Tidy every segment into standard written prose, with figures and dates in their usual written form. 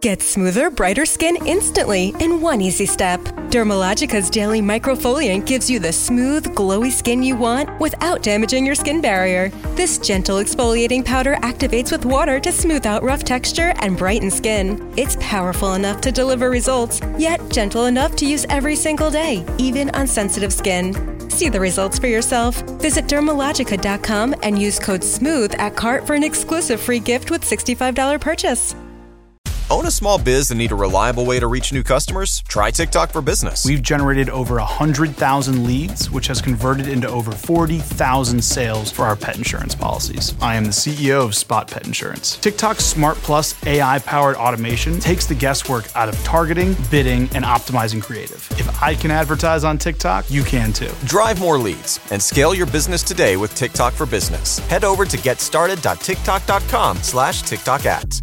Get smoother, brighter skin instantly in one easy step. Dermalogica's daily microfoliant gives you the smooth, glowy skin you want without damaging your skin barrier. This gentle exfoliating powder activates with water to smooth out rough texture and brighten skin. It's powerful enough to deliver results, yet gentle enough to use every single day, even on sensitive skin. See the results for yourself. Visit Dermalogica.com and use code SMOOTH at cart for an exclusive free gift with $65 purchase. Own a small biz and need a reliable way to reach new customers? Try TikTok for Business. We've generated over 100,000 leads, which has converted into over 40,000 sales for our pet insurance policies. I am the CEO of Spot Pet Insurance. TikTok's Smart Plus AI-powered automation takes the guesswork out of targeting, bidding, and optimizing creative. If I can advertise on TikTok, you can too. Drive more leads and scale your business today with TikTok for Business. Head over to getstarted.tiktok.com/TikTok ads.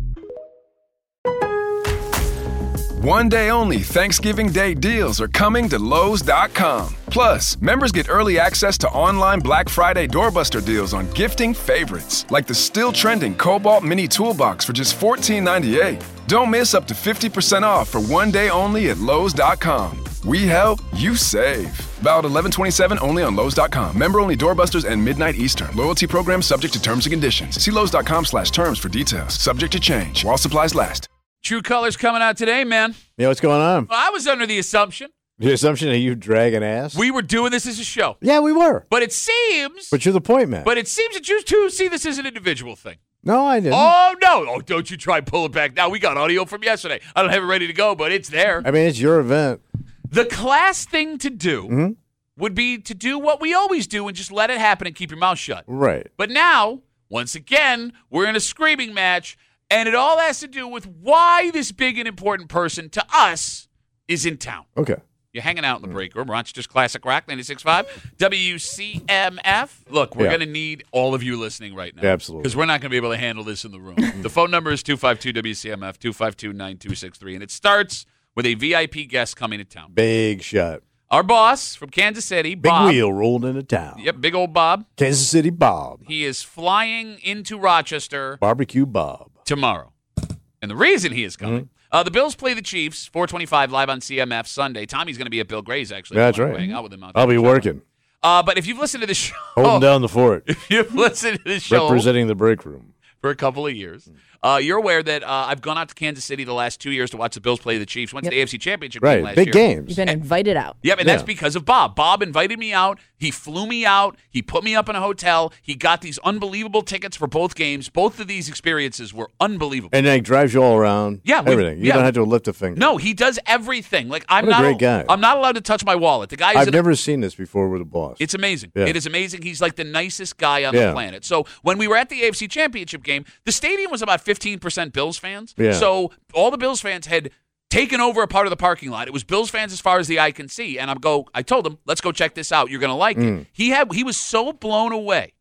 One day only Thanksgiving Day deals are coming to Lowe's.com. Plus, members get early access to online Black Friday doorbuster deals on gifting favorites, like the still trending Cobalt Mini Toolbox for just $14.98. Don't miss up to 50% off for one day only at Lowe's.com. We help, you save. Valid 11/27 only on Lowe's.com. Member only doorbusters and midnight Eastern. Loyalty program subject to terms and conditions. See Lowe's.com/terms for details. Subject to change while supplies last. True Colors coming out today, man. Yeah, what's going on? Well, I was under the assumption. The assumption that you dragging ass? We were doing this as a show. Yeah, we were. But it seems. But you're the point man. But it seems that you two see this as an individual thing. No, I didn't. Oh, no. Oh, don't you try and pull it back now. We got audio from yesterday. I don't have it ready to go, but it's there. I mean, it's your event. The class thing to do would be to do what we always do and just let it happen and keep your mouth shut. Right. But now, once again, we're in a screaming match. And it all has to do with why this big and important person to us is in town. Okay. You're hanging out in the break room. Rochester's Classic Rock, 96.5. WCMF. Look, we're going to need all of you listening right now. Yeah, absolutely. Because we're not going to be able to handle this in the room. The phone number is 252-WCMF, 252-9263. And it starts with a VIP guest coming to town. Big shot. Our boss from Kansas City, Big Bob. wheel rolled into town. Yep, big old Bob. Kansas City Bob. He is flying into Rochester. Barbecue Bob. Tomorrow. And the reason he is coming, the Bills play the Chiefs, 4:25 live on CMF Sunday. Tommy's going to be at Bill Gray's, actually. That's right. Hang out with him out I'll be working. But if you've listened to the show. Holding down the fort. If you've listened to the show. Representing the break room. For a couple of years. You're aware that I've gone out to Kansas City the last 2 years to watch the Bills play the Chiefs. Went to the AFC Championship game last year. Big games. You've been invited out. Yep, and that's because of Bob. Bob invited me out. He flew me out. He put me up in a hotel. He got these unbelievable tickets for both games. Both of these experiences were unbelievable. And he drives you all around. Yeah. Everything. You don't have to lift a finger. No, he does everything. Like I'm What a not great guy. I'm not allowed to touch my wallet. The guy is I've never seen this before with a boss. It's amazing. Yeah. It is amazing. He's like the nicest guy on the planet. So when we were at the AFC Championship game, the stadium was about 15% Bills fans. Yeah. So all the Bills fans had taken over a part of the parking lot. It was Bills fans as far as the eye can see. And I told him, let's go check this out. You're going to like it. He was so blown away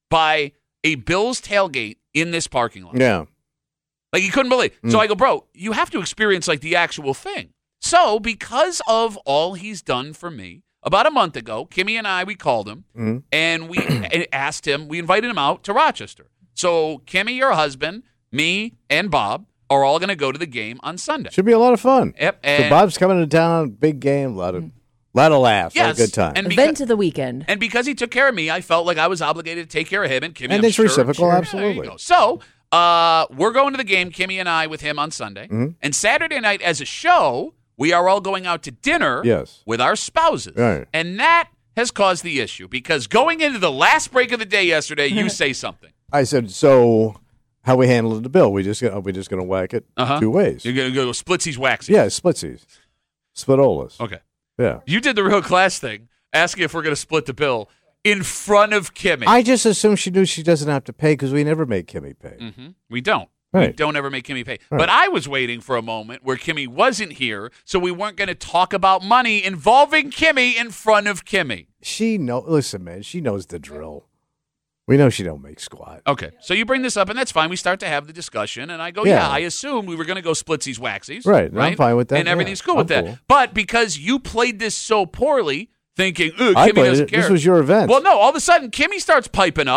by a Bills tailgate in this parking lot. Yeah. Like he couldn't believe. So I go, bro, you have to experience like the actual thing. So because of all he's done for me, about a month ago, Kimmy and I, we called him and we asked him, we invited him out to Rochester. So Kimmy, your husband, me, and Bob are all going to go to the game on Sunday. Should be a lot of fun. Yep. So Bob's coming to town, big game, a lot of laughs, a good time. And Event of the weekend. And because he took care of me, I felt like I was obligated to take care of him and Kimmy. And it's reciprocal, absolutely. There you go. So we're going to the game, Kimmy and I, with him on Sunday. And Saturday night, as a show, we are all going out to dinner with our spouses. Right. And that has caused the issue because going into the last break of the day yesterday, you say something. I said, so how we handled the bill? Are we just going to whack it two ways? You're going to go splitsies, waxies. Yeah, splitsies. Splitolas. Okay. Yeah. You did the real class thing, asking if we're going to split the bill in front of Kimmy. I just assume she knew she doesn't have to pay because we never make Kimmy pay. We don't. Right. We don't ever make Kimmy pay. Right. But I was waiting for a moment where Kimmy wasn't here, so we weren't going to talk about money involving Kimmy in front of Kimmy. Listen, man, she knows the drill. We know she don't make squat. Okay, so you bring this up, and that's fine. We start to have the discussion, and I go, yeah I assume we were going to go splitsies, waxies. Right, I'm fine with that. And everything's cool I'm with that. cool. But because you played this so poorly, thinking, I Kimmy played doesn't it. care. This was your event. Well, no, all of a sudden, Kimmy starts piping up.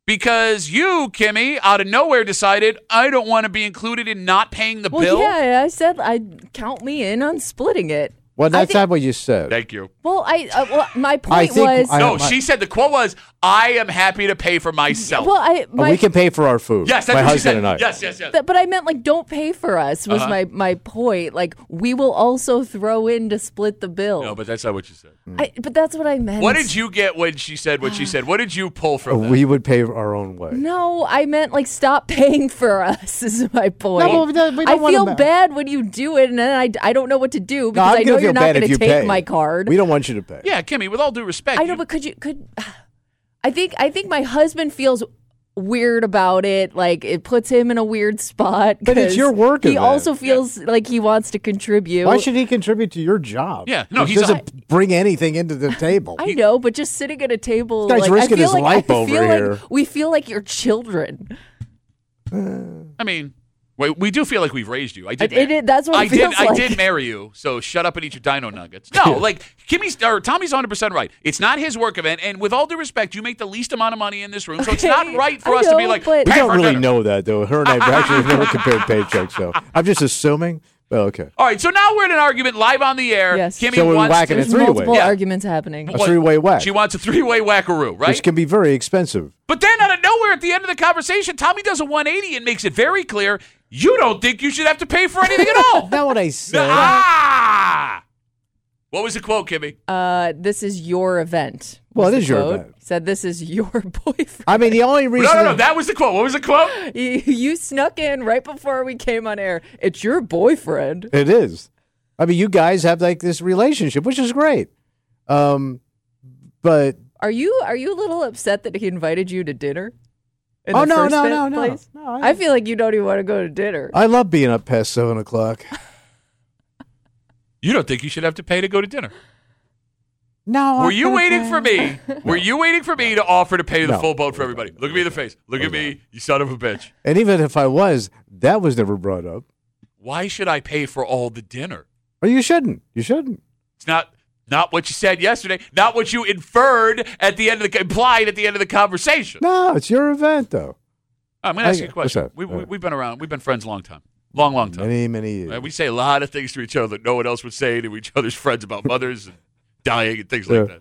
because you, Kimmy, out of nowhere decided I don't want to be included in not paying the bill. Yeah, I said I'd count me in on splitting it. Well, that's not what you said. Thank you. Well, my point was... she said the quote was, I am happy to pay for myself. Well, we can pay for our food. Yes, that's my what husband she said. and I. Yes. But I meant, like, don't pay for us was my point. Like, we will also throw in to split the bill. No, but that's not what you said. But that's what I meant. What did you get when she said what she said? What did you pull from that? We would pay our own way. No, I meant, like, stop paying for us is my point. No, we don't I feel want bad when you do it, and then I don't know what to do because I'm I know gonna you're feel not bad going if to you take pay. my card. We don't want you to pay. Yeah, Kimmy, with all due respect. I know, but could I think my husband feels weird about it. Like, it puts him in a weird spot. But it's your work He event. also feels like he wants to contribute. Why should he contribute to your job? Yeah, no, he he's doesn't bring anything into the table. I know, but just sitting at a table, This guy's like, risking I feel his like, life I over feel here. Like we feel like your children. I mean, we do feel like we've raised you. That's what it feels like. I did marry you, so shut up and eat your dino nuggets. No, like Tommy's 100% right. It's not his work event, and with all due respect, you make the least amount of money in this room, so it's not right for us to be like, we pay don't for really dinner. know that, though. Her and I actually have never compared paychecks, so I'm just assuming. Well, okay. All right, so now we're in an argument live on the air. Yes. Kimmy So we're wants whacking to, it There's three-way. multiple Yeah. arguments happening. A three-way whack. She wants a three-way whackaroo, right? Which can be very expensive. But then out of nowhere at the end of the conversation, Tommy does a 180 and makes it very clear you don't think you should have to pay for anything at all. Not what I said. What was the quote, Kimmy? This is your event. Well, was it the is your quote. event. Said this is your boyfriend. I mean, the only reason... No, that was the quote. What was the quote? You snuck in right before we came on air. It's your boyfriend. It is. I mean, you guys have like this relationship, which is great. But Are you a little upset that he invited you to dinner? In Oh, the no, first no, place? no. I feel like you don't even want to go to dinner. I love being up past 7 o'clock. You don't think you should have to pay to go to dinner? No. Were you waiting for me? Were you waiting for me to offer to pay the No. full boat for everybody? Look at me in the face. Look at me, you son of a bitch. And even if I was, that was never brought up. Why should I pay for all the dinner? Or you shouldn't. You shouldn't. It's not what you said yesterday. Not what you inferred at the end of implied at the end of the conversation. No, it's your event, though. I'm going to ask you a What's question. that? We've been around. We've been friends a long time. Long time. Many, many years. We say a lot of things to each other that no one else would say to each other's friends about mothers and dying and things like Yeah. that.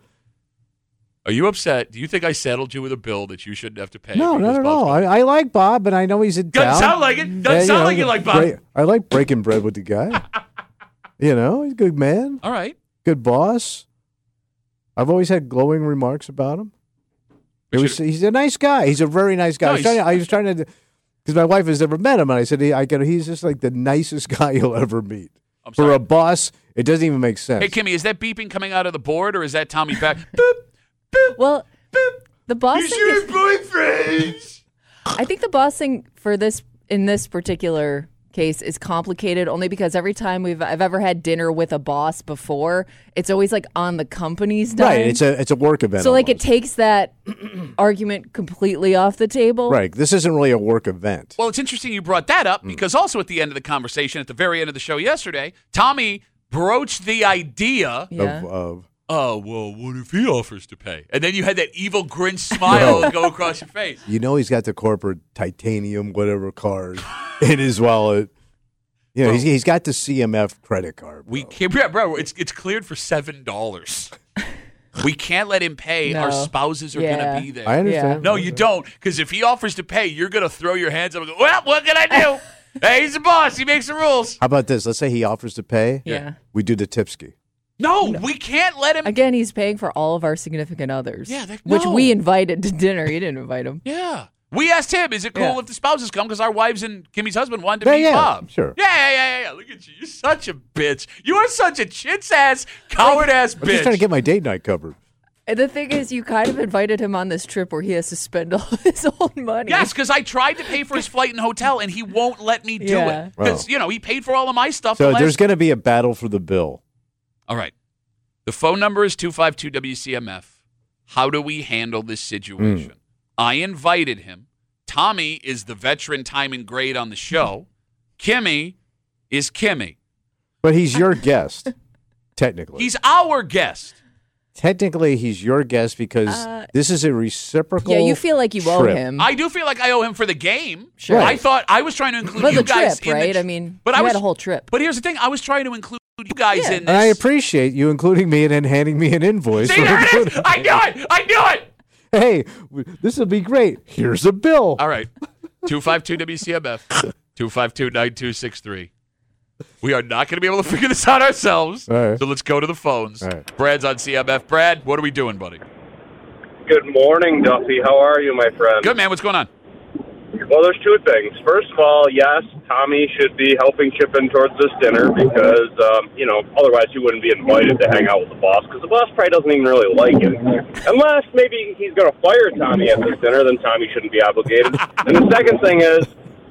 Are you upset? Do you think I saddled you with a bill that you shouldn't have to pay? No, because not at Bob's all. money? I like Bob, and I know he's in town. Doesn't sound like it. Doesn't sound like you like Bob. I like breaking bread with the guy. He's a good man, All right. good boss. I've always had glowing remarks about him. He's a nice guy. He's a very nice guy. No, I was trying to, because my wife has never met him, and I said, he's just like the nicest guy you'll ever meet. I'm For sorry. a boss, it doesn't even make sense. Hey, Kimmy, is that beeping coming out of the board, or is that Tommy back? Boop, boop, Well, boop. the boss He's thing your is, boyfriend. I think the boss thing for this in this particular case is complicated only because every time I've ever had dinner with a boss before, it's always like on the company's dime. Right, it's a work event. So like it almost. takes that argument completely off the table. Right, this isn't really a work event. Well, it's interesting you brought that up because also at the end of the conversation, at the very end of the show yesterday, Tommy broached the idea. Yeah. Of Oh, well, what if he offers to pay? And then you had that evil grin smile go across your face. he's got the corporate titanium whatever card in his wallet. He's got the CMF credit card. Bro. We can't, bro. It's cleared for $7. We can't let him pay. No. Our spouses are Yeah. going to be there. I understand. No, you don't. Because if he offers to pay, you're going to throw your hands up and go, well, what can I do? Hey, he's the boss. He makes the rules. How about this? Let's say he offers to pay. Yeah. We do the tipski. No, we can't let him. Again, he's paying for all of our significant others. Yeah, which no. we invited to dinner. He didn't invite him. Yeah. We asked him, is it cool Yeah. if the spouses come? Because our wives and Kimmy's husband wanted to meet Yeah, Bob. sure. Yeah. Look at you. You're such a bitch. You are such a chintz-ass, coward-ass I'm just trying to bitch. get my date night covered. And the thing is, you kind of invited him on this trip where he has to spend all his own money. Yes, because I tried to pay for his flight and hotel, and he won't let me do Yeah. it. Because, he paid for all of my stuff. So the last- there's going to be a battle for the bill. All right. The phone number is 252-WCMF. How do we handle this situation? I invited him. Tommy is the veteran time and grade on the show. Kimmy is Kimmy. But he's your guest, technically. He's our guest. Technically, he's your guest because this is a reciprocal. Yeah, you feel like you owe trip. him. I do feel like I owe him for the game. Sure. I thought I was trying to include But you the guys trip, in right? the I mean, but you I was had a whole trip. But here's the thing: I was trying to include you guys in this. And I appreciate you including me and then handing me an invoice. See, there it is! I knew it! I knew it! Hey, this will be great. Here's a bill. All right. 252-WCMF. 252-9263. We are not going to be able to figure this out ourselves. All right. So let's go to the phones. All right. Brad's on CMF. Brad, what are we doing, buddy? Good morning, Duffy. How are you, my friend? Good, man. What's going on? Well, there's two things. First of all, yes, Tommy should be helping chip in towards this dinner because, otherwise he wouldn't be invited to hang out with the boss because the boss probably doesn't even really like it. Unless maybe he's going to fire Tommy at this dinner, then Tommy shouldn't be obligated. And the second thing is,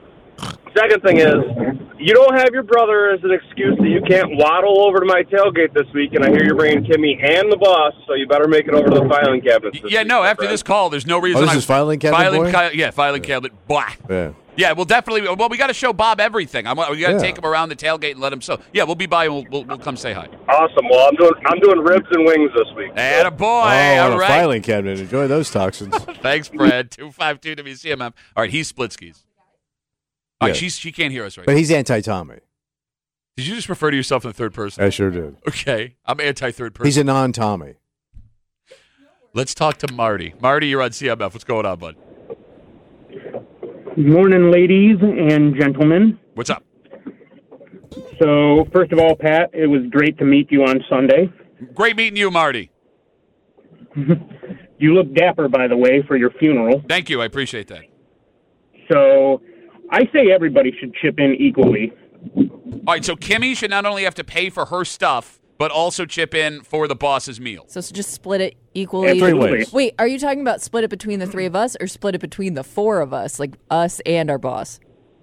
you don't have your brother as an excuse that you can't waddle over to my tailgate this week, and I hear you're bringing Kimmy and the boss, so you better make it over to the filing cabinet. After this call, there's no reason. This is filing cabinet boy? Filing cabinet. Blah. Yeah. Yeah, we'll definitely. Well, we got to show Bob everything. We got to take him around the tailgate and let him. So yeah, we'll be by and we'll come say hi. Awesome. Well, I'm doing ribs and wings this week. Atta boy. All right. filing cabinet. Enjoy those toxins. Thanks, Brad. 252-WCMF. All right, he's Splitskis. All right, Yeah. she can't hear us right But now. he's anti-Tommy. Did you just refer to yourself in the third person? I sure did. Okay, I'm anti-third person. He's a non-Tommy. Let's talk to Marty. Marty, you're on CMF. What's going on, bud? Good morning, ladies and gentlemen. What's up? So, first of all, Pat, it was great to meet you on Sunday. Great meeting you, Marty. You look dapper, by the way, for your funeral. Thank you. I appreciate that. So, I say everybody should chip in equally. All right, so Kimmy should not only have to pay for her stuff, but also chip in for the boss's meal. So just split it equally. Three ways. Wait, are you talking about split it between the three of us or split it between the four of us, like us and our boss?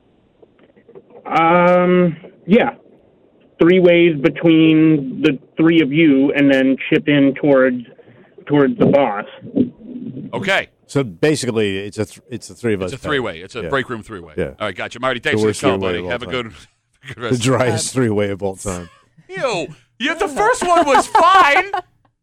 Yeah. 3 ways between the three of you, and then chip in towards the boss. Okay. So basically, it's a three of us. It's a three-way. It's a break room three-way. Yeah. All right, gotcha. Marty, thanks The for the worst call, three-way buddy. of all Have a time. good The rest. driest three-way of all time. Ew. Yeah, the first one was fine.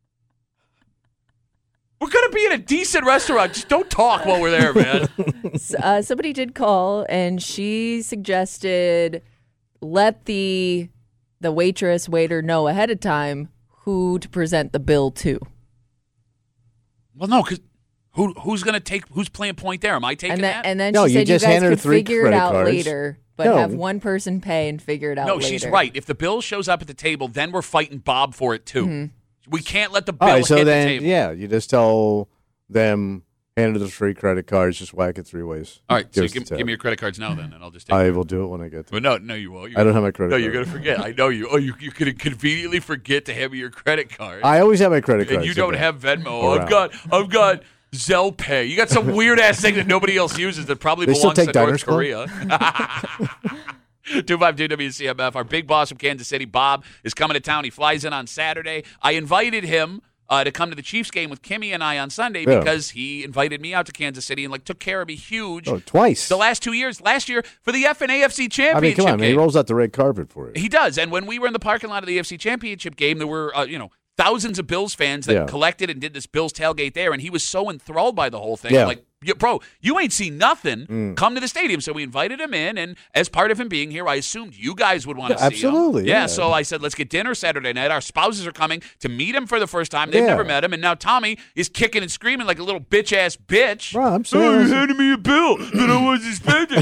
We're going to be in a decent restaurant. Just don't talk while we're there, man. Somebody did call, and she suggested let the waitress, waiter know ahead of time who to present the bill to. Well, no, because who's going to take, who's playing point there? Am I taking that? And then No, she you said just you guys hand her could 3 figure it credit out cards. later, but No. have one person pay and figure it out later. No, she's right. If the bill shows up at the table, then we're fighting Bob for it, too. Mm-hmm. We can't let the bill All right, so hit then, the table. yeah, you just tell them, hand her the 3 credit cards, just whack it 3 ways. All right, so Give us the give tab. me your credit cards now, then, and I'll just take I them. will do it when I get there. But no, you won't. I don't have my credit No, card. you're going to forget. I know you. Oh, you could conveniently forget to have me your credit card. I always have my credit cards. And you don't in there. have Venmo. Around. I've got Zelle Pay. You got some weird ass thing that nobody else uses that probably They still belongs take to Diners North Club? Korea. 252 WCMF. Our big boss from Kansas City, Bob, is coming to town. He flies in on Saturday. I invited him to come to the Chiefs game with Kimmy and I on Sunday because he invited me out to Kansas City and took care of me huge. Oh, twice. The last 2 years. Last year for the FNAFC Championship I mean, come on, man. He game. rolls out the red carpet for it. He does. And when we were in the parking lot of the AFC Championship game, there were, thousands of Bills fans that collected and did this Bills tailgate there. And he was so enthralled by the whole thing. Yeah. Like, bro, you ain't seen nothing. Come to the stadium. So we invited him in. And as part of him being here, I assumed you guys would want to see him. Absolutely, yeah. So I said, let's get dinner Saturday night. Our spouses are coming to meet him for the first time. They've Yeah. never met him. And now Tommy is kicking and screaming like a little bitch-ass bitch. Bro, I'm Oh, serious. you handed me a bill that I wasn't spending.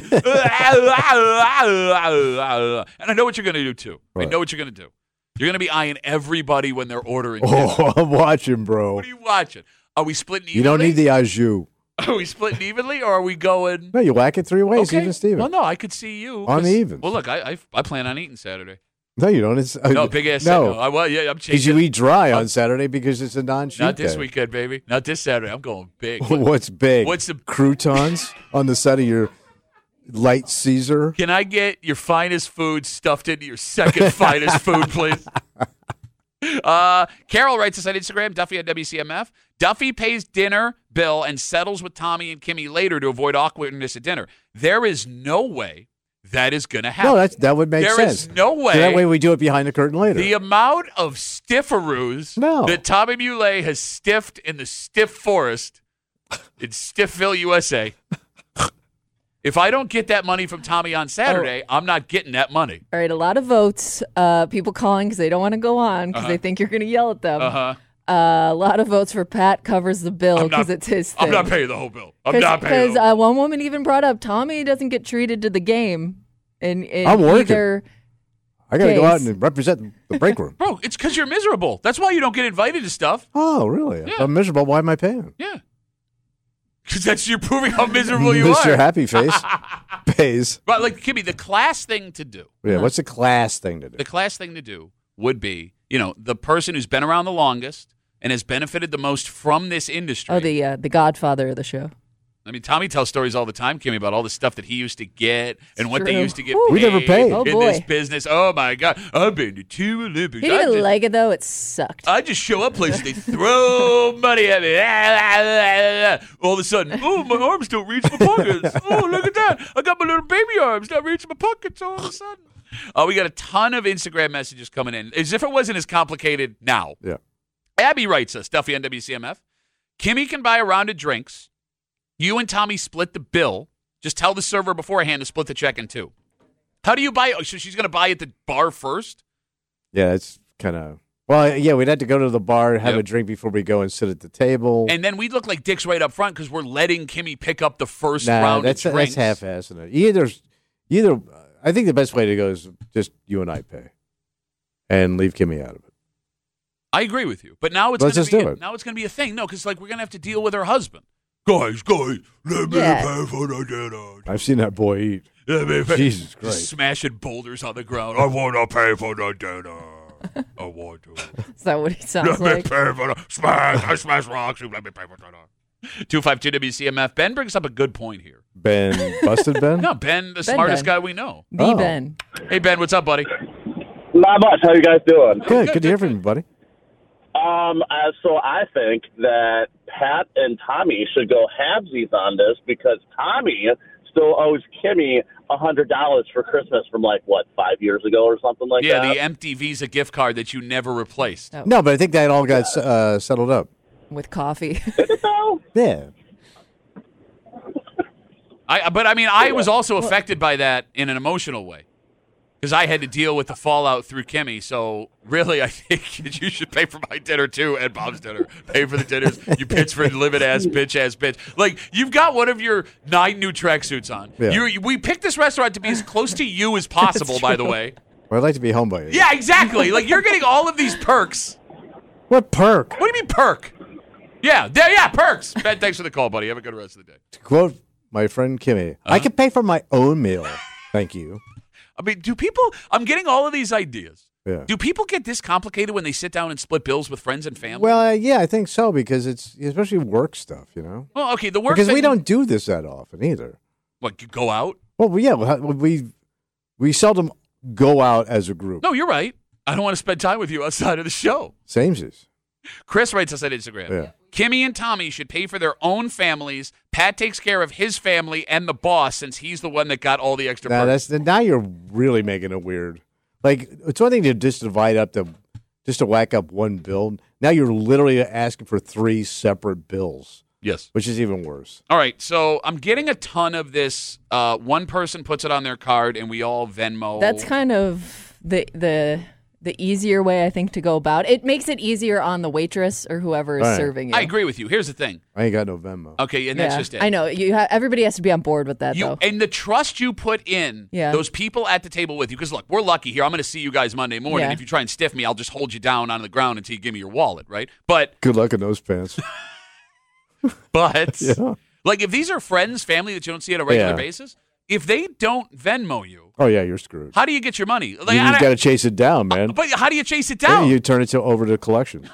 And I know what you're going to do, too. I Right. know what you're going to do. You're going to be eyeing everybody when they're ordering. Oh, I'm watching, bro. What are you watching? Are we splitting evenly? You don't need the au jus. Are we splitting evenly, or are we going? No, you whack it 3 ways, even Steven. Well, no, I could see you On the 'cause- evens. Well, look, I plan on eating Saturday. No, you don't. It's, No, big ass. No, I'm because changing. you eat dry on Saturday because it's a non-cheat Not this day. weekend, baby. Not this Saturday. I'm going big. What's big? What's the- croutons on the side of your light Caesar? Can I get your finest food stuffed into your second finest food, please? Carol writes us on Instagram, Duffy at WCMF. Duffy pays dinner bill and settles with Tommy and Kimmy later to avoid awkwardness at dinner. There is no way that is going to happen. No, that would make There sense. is no way. So that way we do it behind the curtain later. The amount of stifferoos that Tommy Muley has stiffed in the stiff forest in Stiffville, USA. If I don't get that money from Tommy on Saturday, I'm not getting that money. All right, a lot of votes. People calling because they don't want to go on because they think you're going to yell at them. A lot of votes for Pat covers the bill because it's his thing. I'm not paying the whole bill. I'm not paying the whole bill. Because one woman even brought up Tommy doesn't get treated to the game in I'm working. either I got to go out and represent the break room. Bro, it's because you're miserable. That's why you don't get invited to stuff. Oh, really? Yeah. If I'm miserable. Why am I paying? Yeah. Because you're proving how miserable you are. Mr. Happy Face pays. But like, Kimmy, the class thing to do. Yeah, what's the class thing to do? The class thing to do would be, the person who's been around the longest and has benefited the most from this industry. Oh, the Godfather of the show. I mean, Tommy tells stories all the time, Kimmy, about all the stuff that he used to get and what they true. used to get Ooh. paid We never paid. Oh, in boy. this business. Oh, my God. I've been to 2 Olympics. He didn't like it, though. It sucked. I just show up places, they throw money at me. All of a sudden, oh, my arms don't reach my pockets. Oh, look at that. I got my little baby arms not reaching my pockets all of a sudden. We got a ton of Instagram messages coming in, as if it wasn't as complicated now. Yeah. Abby writes us, Duffy on WCMF. Kimmy can buy a round of drinks. You and Tommy split the bill. Just tell the server beforehand to split the check in two. How do you buy? So she's going to buy at the bar first? Yeah, it's kind of... Well, yeah, we'd have to go to the bar, have a drink before we go and sit at the table. And then we'd look like dicks right up front because we're letting Kimmy pick up the first round of drinks. That's half-assing it. Either, I think the best way to go is just you and I pay and leave Kimmy out of it. I agree with you. But now it's going to be a thing. No, because we're going to have to deal with her husband. Guys, let me pay for the dinner. I've seen that boy eat. Jesus Christ. Just smashing boulders on the ground. I want to pay for the dinner. I want to. Is that what he sounds let like? Me pay for the smash. I smash rocks. Let me pay for dinner. 252 WCMF. Ben brings up a good point here. Ben busted Ben? No, Ben, the smartest guy we know. Ben. Hey, Ben, what's up, buddy? Not much. How you guys doing? Good to hear from you, buddy. So I think that Pat and Tommy should go halvesies on this because Tommy still owes Kimmy $100 for Christmas from 5 years ago or something like that. Yeah, the empty Visa gift card that you never replaced. Oh. No, but I think that all got settled up. With coffee. Yeah. I was also affected by that in an emotional way. Because I had to deal with the fallout through Kimmy. So, really, I think you should pay for my dinner, too, and Bob's dinner. Pay for the dinners. You Pittsburgh live-it-ass bitch. You've got one of your 9 new tracksuits on. Yeah. We picked this restaurant to be as close to you as possible, by the way. Well, I'd like to be home by you. Yeah, exactly. You're getting all of these perks. What perk? What do you mean perk? Yeah, perks. Ben, thanks for the call, buddy. Have a good rest of the day. To quote my friend Kimmy, I can pay for my own meal. Thank you. I mean, I'm getting all of these ideas. Yeah. Do people get this complicated when they sit down and split bills with friends and family? Well, yeah, I think so because it's especially work stuff, Well, okay, the work because thing, we don't do this that often either. What, you go out? Well, yeah, we seldom go out as a group. No, you're right. I don't want to spend time with you outside of the show. Samesies. Chris writes us on Instagram. Yeah. Kimmy and Tommy should pay for their own families. Pat takes care of his family and the boss since he's the one that got all the extra perks. Now you're really making it weird. It's one thing to just divide up just to whack up one bill. Now you're literally asking for 3 separate bills. Yes. Which is even worse. All right, so I'm getting a ton of this. One person puts it on their card and we all Venmo. That's kind of the easier way, I think, to go about. It makes it easier on the waitress or whoever is serving you. I agree with you. Here's the thing. I ain't got no Venmo. Okay, and that's just it. I know. Everybody has to be on board with that, though. And the trust you put in those people at the table with you, because, look, we're lucky here. I'm going to see you guys Monday morning. Yeah. If you try and stiff me, I'll just hold you down on the ground until you give me your wallet, right? But good luck in those pants. But, if these are friends, family that you don't see on a regular basis, if they don't Venmo you, oh yeah, you're screwed. How do you get your money? You got to chase it down, man. But how do you chase it down? Yeah, you turn it over to collection.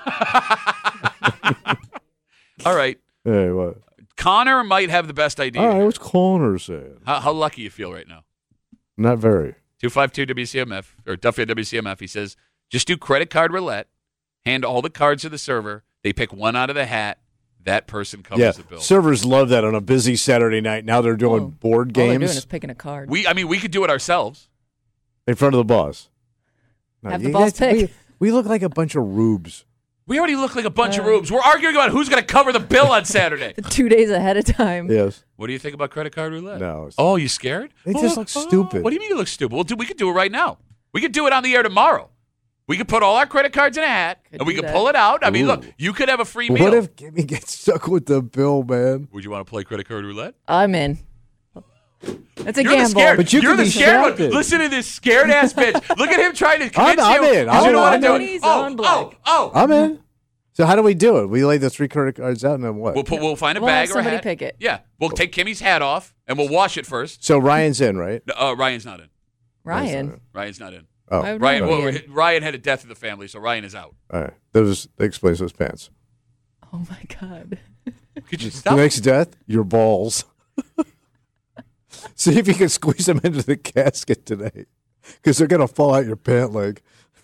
All right. Hey, what? Connor might have the best idea. All right, what's Connor saying? How lucky you feel right now? Not very. 252 WCMF or Duffy at WCMF. He says, just do credit card roulette, hand all the cards to the server. They pick one out of the hat. that person covers the bill. Servers love that on a busy Saturday night. Now they're doing board games. All they're doing is picking a card. We could do it ourselves. In front of the boss. No, Have the boss pick. We look like a bunch of rubes. We already look like a bunch of rubes. We're arguing about who's going to cover the bill on Saturday. 2 days ahead of time. Yes. What do you think about credit card roulette? No. Oh, you scared? It just looks stupid. What do you mean it looks stupid? Well, we could do it right now. We could do it on the air tomorrow. We could put all our credit cards in a hat, and we could pull it out. I mean, look, you could have a free meal. What if Kimmy gets stuck with the bill, man? Would you want to play credit card roulette? I'm in. That's a You're gamble. the scared. But you're the scared one. distracted. Listen to this scared ass bitch. Look at him trying to convince I'm you. in. You I'm don't want in. to do He's it. on black. I'm in. So how do we do it? We lay the 3 credit cards out and then what? We'll find a We'll bag have or a somebody hat. pick it. Yeah. We'll take Kimmy's hat off, and we'll wash it first. So Ryan's in, right? Ryan's not in. Ryan. Ryan's not in. Oh, Why would Ryan, Ryan well, be in? Ryan had a death in the family, so Ryan is out. all right. That explains those pants. Oh, my God. Could you The stop? next death, your balls. See if you can squeeze them into the casket today, because they're gonna fall out your pant leg.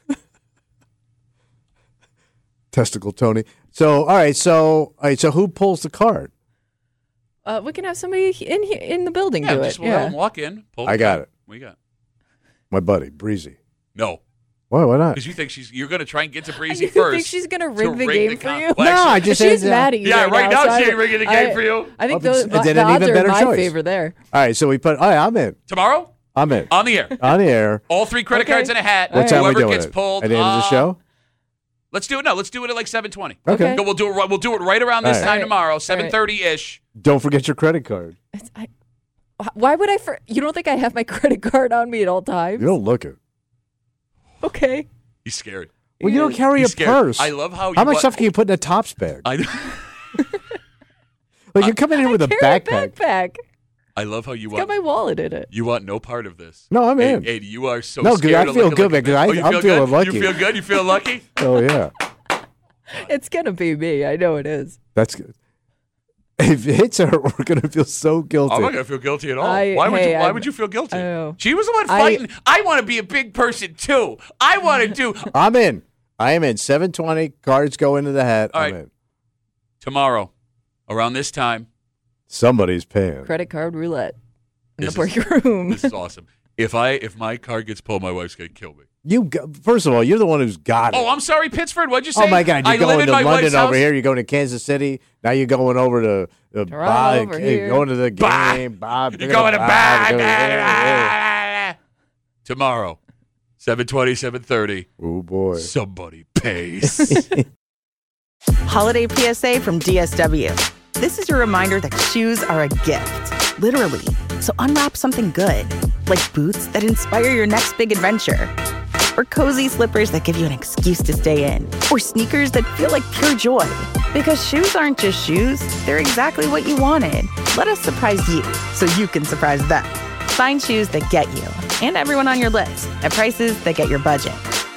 Testicle, Tony. So, all right. So who pulls the card? We can have somebody in here in the building Yeah, do just it. we'll have him walk in. Pull the I got card. it. We got. My buddy, Breezy. No. Why? Why not? Because you think you're going to try and get to Breezy You first. think she's gonna rig the game for you? Well, No, I actually- just She's said, mad at you. Yeah, right now so she ain't rigging the game for you. I think Oh, those but then the an odds even are better in my choice. favor there. All right. So we put. All right, I'm in. Tomorrow I'm in on the air. on the air. All 3 credit Okay. cards in a hat. What time are we Whoever doing gets it? pulled At the end of the show. Let's do it. No, let's do it at like 7:20. Okay. So we'll do it right around this All right. time All right. tomorrow, 7:30 ish. Don't forget your credit card. Why would I? You don't think I have my credit card on me at all times? You don't look it. Okay. He's scared. Well, you don't carry He's a scared. purse. I love how. How much stuff can you put in a Tops bag? I Like you're coming in with a Carry backpack. backpack. I love how you It's got want. my wallet in it. You want no part of this. No, I'm in. Hey, you are so No, scared. I of feel looking good, like a because bitch. I'm Oh, you feel feeling good? lucky. You feel good? You feel lucky? Oh yeah, It's gonna be me. I know it is. that's good. If it hits her, we're gonna feel so guilty. I'm not gonna feel guilty at all. I- Why would hey, you? Why I'm- would you feel guilty? I know. She was the one fighting. I want to be a big person too. I want to do I'm in. I am in. 7:20. Cards go into the hat. All I'm right. in. tomorrow around this time. Somebody's paying. Credit card roulette in This the is- break room. This is awesome. If my card gets pulled, my wife's gonna kill me. First of all, you're the one who's got it. Oh, I'm sorry, Pittsford. What'd you say? Oh my God! I You're live going in to my London wife's over house? here. You're going to Kansas City. Now you're going over to Toronto over here. Going to the Bah! game. Bob, You're going to tomorrow, 7:20, 7:30. Oh boy! Somebody pays. Holiday PSA from DSW. This is your reminder that shoes are a gift, literally. So unwrap something good, like boots that inspire your next big adventure, or cozy slippers that give you an excuse to stay in, or sneakers that feel like pure joy. Because shoes aren't just shoes, they're exactly what you wanted. Let us surprise you so you can surprise them. Find shoes that get you and everyone on your list at prices that get your budget.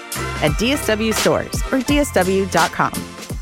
At DSW stores or DSW.com.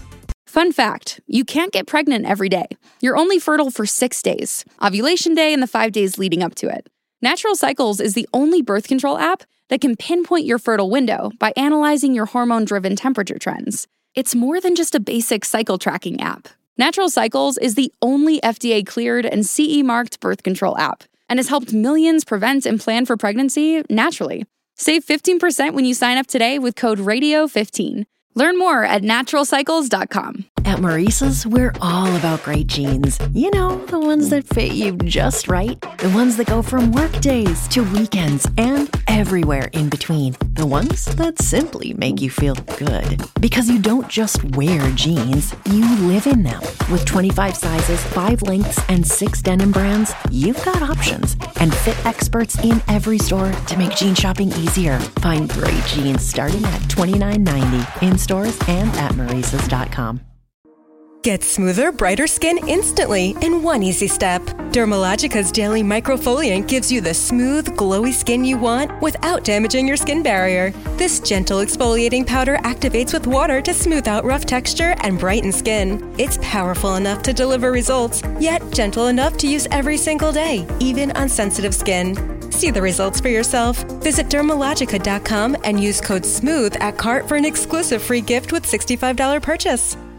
Fun fact, you can't get pregnant every day. You're only fertile for 6 days, ovulation day and the 5 days leading up to it. Natural Cycles is the only birth control app that can pinpoint your fertile window by analyzing your hormone-driven temperature trends. It's more than just a basic cycle tracking app. Natural Cycles is the only FDA-cleared and CE-marked birth control app and has helped millions prevent and plan for pregnancy naturally. Save 15% when you sign up today with code RADIO15. Learn more at naturalcycles.com. At Maurice's, we're all about great jeans. You know, the ones that fit you just right. The ones that go from work days to weekends and everywhere in between. The ones that simply make you feel good. Because you don't just wear jeans, you live in them. With 25 sizes, 5 lengths, and 6 denim brands, you've got options. And fit experts in every store to make jean shopping easier. Find great jeans starting at $29.90 in stores and at Maurice's.com. Get smoother, brighter skin instantly in one easy step. Dermalogica's Daily Microfoliant gives you the smooth, glowy skin you want without damaging your skin barrier. This gentle exfoliating powder activates with water to smooth out rough texture and brighten skin. It's powerful enough to deliver results, yet gentle enough to use every single day, even on sensitive skin. See the results for yourself. Visit Dermalogica.com and use code SMOOTH at cart for an exclusive free gift with $65 purchase.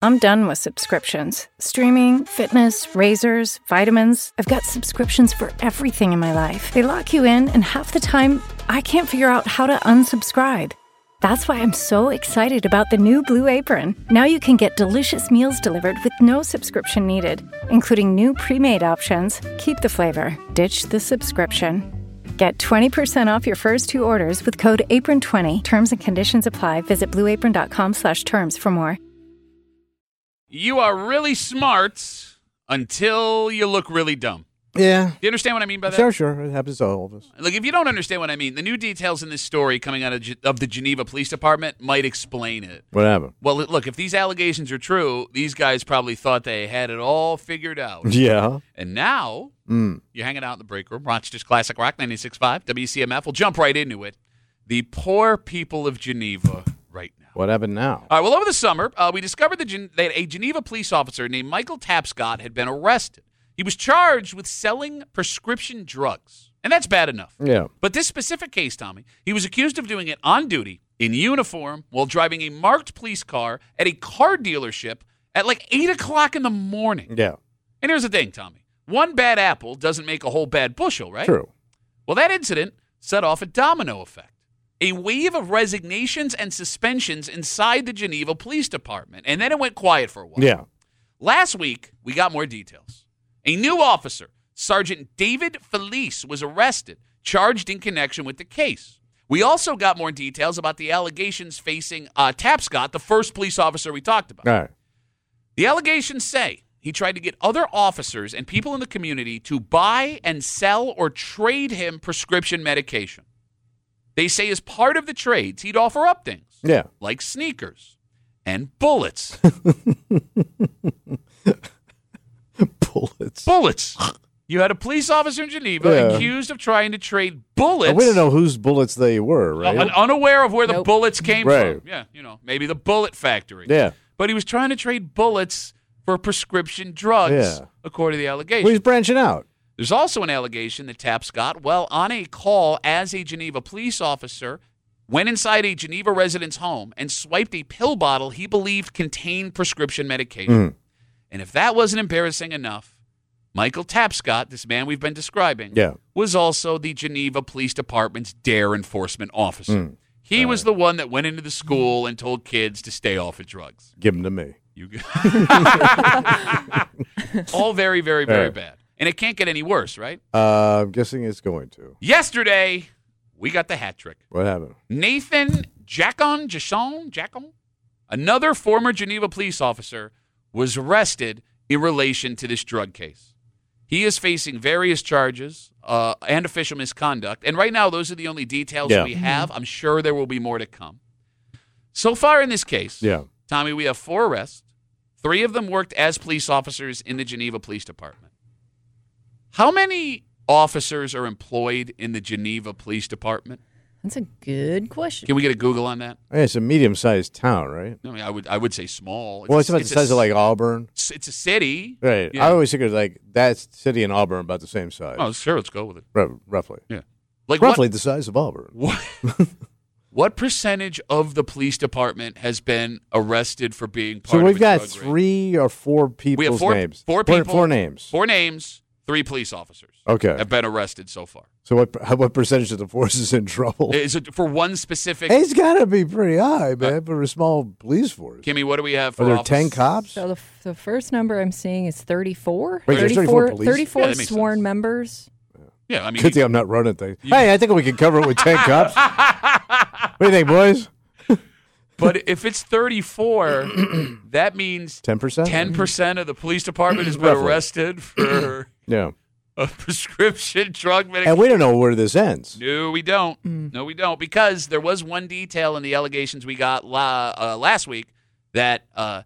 I'm done with subscriptions. Streaming, fitness, razors, vitamins. I've got subscriptions for everything in my life. They lock you in, and half the time, I can't figure out how to unsubscribe. That's why I'm so excited about the new Blue Apron. Now you can get delicious meals delivered with no subscription needed, including new pre-made options. Keep the flavor, ditch the subscription. Get 20% off your first 2 orders with code APRON20. Terms and conditions apply. Visit blueapron.com/terms for more. You are really smart until you look really dumb. Yeah. Do you understand what I mean by that? Sure. It happens to all of us. Like, if you don't understand what I mean, the new details in this story coming out of the Geneva Police Department might explain it. What happened? Well, look, if these allegations are true, these guys probably thought they had it all figured out. Yeah. And now, you're hanging out in the break room, Rochester's Classic Rock 96.5, WCMF. We'll jump right into it. The poor people of Geneva right now. What happened now? All right, well, over the summer, we discovered that a Geneva police officer named Michael Tapscott had been arrested. He was charged with selling prescription drugs, and that's bad enough. Yeah. But this specific case, Tommy, he was accused of doing it on duty, in uniform, while driving a marked police car at a car dealership at like 8 o'clock in the morning. Yeah. And here's the thing, Tommy. One bad apple doesn't make a whole bad bushel, right? True. Well, that incident set off a domino effect. A wave of resignations and suspensions inside the Geneva Police Department. And then it went quiet for a while. Yeah. Last week, we got more details. A new officer, Sergeant David Felice, was arrested, charged in connection with the case. We also got more details about the allegations facing Tapscott, the first police officer we talked about. All right. The allegations say he tried to get other officers and people in the community to buy and sell or trade him prescription medication. They say as part of the trades, he'd offer up things. Yeah. Like sneakers and bullets. Bullets. You had a police officer in Geneva accused of trying to trade bullets. We don't know whose bullets they were, right? Unaware of where the bullets came Right. from. Yeah, maybe the bullet factory. Yeah. But he was trying to trade bullets for prescription drugs, according to the allegation. Well, he's branching out. There's also an allegation that Tapscott, while on a call as a Geneva police officer, went inside a Geneva resident's home and swiped a pill bottle he believed contained prescription medication. And if that wasn't embarrassing enough, Michael Tapscott, this man we've been describing, was also the Geneva Police Department's DARE enforcement officer. He was the one that went into the school and told kids to stay off of drugs. Give them to me. All very, very, very bad. And it can't get any worse, right? I'm guessing it's going to. Yesterday, we got the hat trick. What happened? Nathan Jacon, another former Geneva police officer, was arrested in relation to this drug case. He is facing various charges and official misconduct. And right now, those are the only details we have. I'm sure there will be more to come. So far in this case, Tommy, we have 4 arrests. 3 of them worked as police officers in the Geneva Police Department. How many officers are employed in the Geneva Police Department? That's a good question. Can we get a Google on that? Hey, it's a medium-sized town, right? I mean, I would say small. It's about the size of like Auburn. It's a city. Right. Yeah. I always figured like that city and Auburn about the same size. Oh, sure. Let's go with it. Roughly. Yeah. Like roughly the size of Auburn. What percentage of the police department has been arrested for being part of a So we've got drug ring? 3 or 4 people's We have four names. Four people. 4 names. 4 names. 3 police officers. Okay. Have been arrested so far. So what percentage of the force is in trouble? Is it for one specific? It's got to be pretty high, man, for a small police force. Kimmy, what do we have for Are there office? 10 cops? So the first number I'm seeing is 34. Wait, there's 34 police? 34 Yeah, that makes sworn members. Yeah, I mean, Good thing I'm not running things. Hey, I think we can cover it with 10 cops. What do you think, boys? But if it's 34, that means 10%? 10% of the police department has been Roughly. arrested for a prescription drug medication. And we don't know where this ends. No, we don't. No, we don't. Because there was one detail in the allegations we got last week that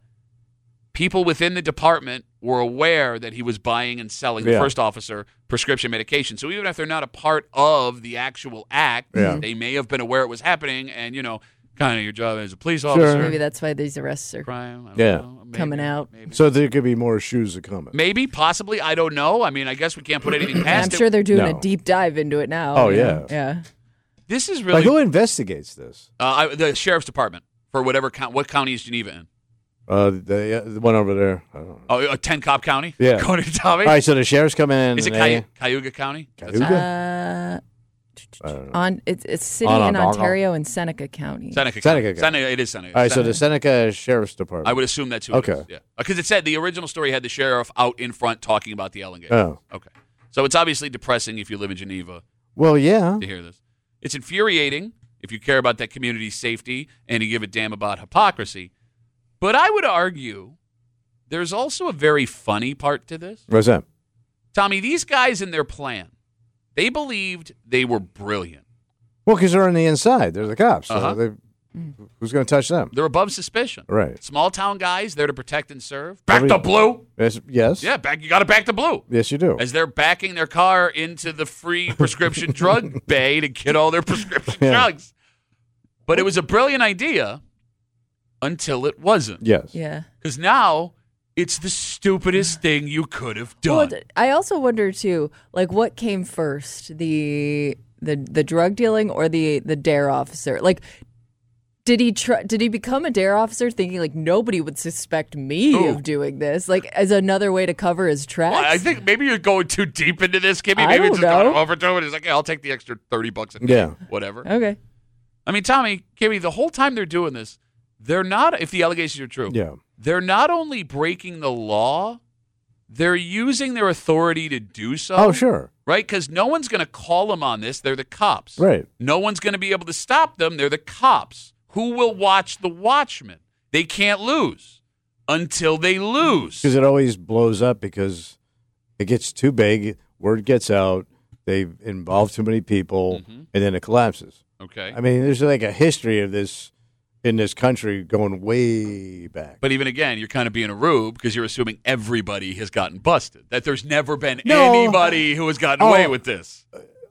people within the department were aware that he was buying and selling, the first officer, prescription medication. So even if they're not a part of the actual act, they may have been aware it was happening and, kind of your job as a police officer. Maybe that's why these arrests are crime. coming out. So there could be more shoes to come. Maybe, possibly. I don't know. I mean, I guess we can't put anything past I'm sure they're doing No. a deep dive into it now. Oh, Yeah. This is really Like, who investigates this? the sheriff's department for what county is Geneva in? The one over there. I don't know. Oh, 10 Cobb County? Yeah. Going to Tommy? All right, so the sheriff's coming in. Is it Cayuga County? Cayuga? I don't know. It's city in Ontario and Seneca County. Seneca County. it is Seneca. All right, so the Seneca Sheriff's Department. I would assume that's who it is. Yeah. Because it said the original story had the sheriff out in front talking about the allegations. Oh. Okay. So it's obviously depressing if you live in Geneva. Well, yeah. To hear this. It's infuriating if you care about that community's safety and you give a damn about hypocrisy. But I would argue there's also a very funny part to this. What's that? Tommy, these guys in their plan, they believed they were brilliant. Well, because they're on the inside. They're the cops. So who's going to touch them? They're above suspicion. Right. Small town guys there to protect and serve. Back the blue. Yes. Yeah, you got to back the blue. Yes, you do. As they're backing their car into the free prescription drug bay to get all their prescription drugs. But it was a brilliant idea until it wasn't. Yes. Yeah. Because now it's the stupidest thing you could have done. Well, I also wonder too, like what came first, the drug dealing or the DARE officer? Like, did he become a DARE officer thinking like nobody would suspect me of doing this, like as another way to cover his tracks? Well, I think maybe you're going too deep into this, Kimmy. I Maybe don't it's just know. going over to it. It's like, I'll take the extra $30 a day, whatever. Okay. I mean, Tommy, Kimmy, the whole time they're doing this, they're not, if the allegations are true, they're not only breaking the law, they're using their authority to do so. Oh, sure. Right? Because no one's going to call them on this. They're the cops. Right. No one's going to be able to stop them. They're the cops. Who will watch the watchmen? They can't lose until they lose. Because it always blows up because it gets too big, word gets out, they involve too many people, and then it collapses. Okay. I mean, there's like a history of this in this country going way back. But even again, you're kind of being a rube because you're assuming everybody has gotten busted. That there's never been anybody who has gotten away with this.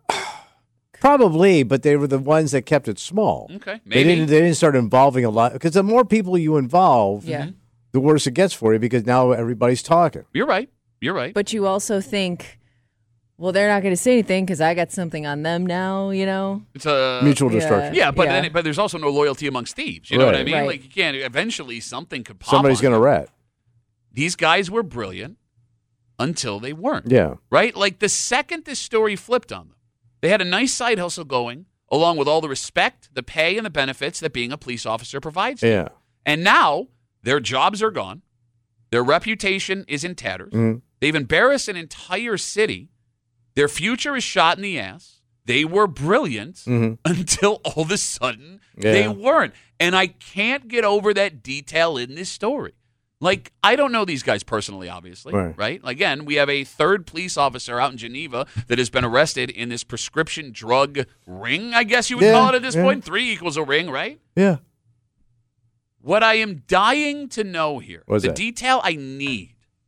Probably, but they were the ones that kept it small. Okay, maybe. They didn't start involving a lot because the more people you involve, the worse it gets for you because now everybody's talking. You're right. You're right. But you also think, well, they're not going to say anything because I got something on them now, you know? It's a mutual destruction. Yeah, but there's also no loyalty amongst thieves. You know what I mean? Right. Like, you can't, eventually something could pop Somebody's going to rat. These guys were brilliant until they weren't. Yeah. Right? Like, the second this story flipped on them, they had a nice side hustle going, along with all the respect, the pay, and the benefits that being a police officer provides. Yeah. And now their jobs are gone. Their reputation is in tatters. Mm-hmm. They've embarrassed an entire city. Their future is shot in the ass. They were brilliant until all of a sudden they weren't. And I can't get over that detail in this story. Like, I don't know these guys personally, obviously, right? Again, we have a third police officer out in Geneva that has been arrested in this prescription drug ring, I guess you would call it at this point. 3 equals a ring, right? Yeah. What I am dying to know here, What's that? Detail I need.